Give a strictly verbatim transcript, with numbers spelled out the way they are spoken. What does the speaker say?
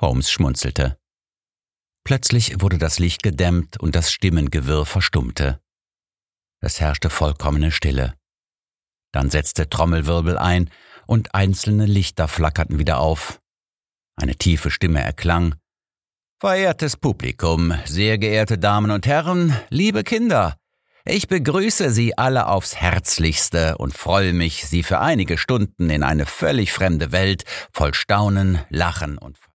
Holmes schmunzelte. Plötzlich wurde das Licht gedämmt und das Stimmengewirr verstummte. Es herrschte vollkommene Stille. Dann setzte Trommelwirbel ein und einzelne Lichter flackerten wieder auf. Eine tiefe Stimme erklang. »Verehrtes Publikum, sehr geehrte Damen und Herren, liebe Kinder, ich begrüße Sie alle aufs Herzlichste und freue mich, Sie für einige Stunden in eine völlig fremde Welt voll Staunen, Lachen und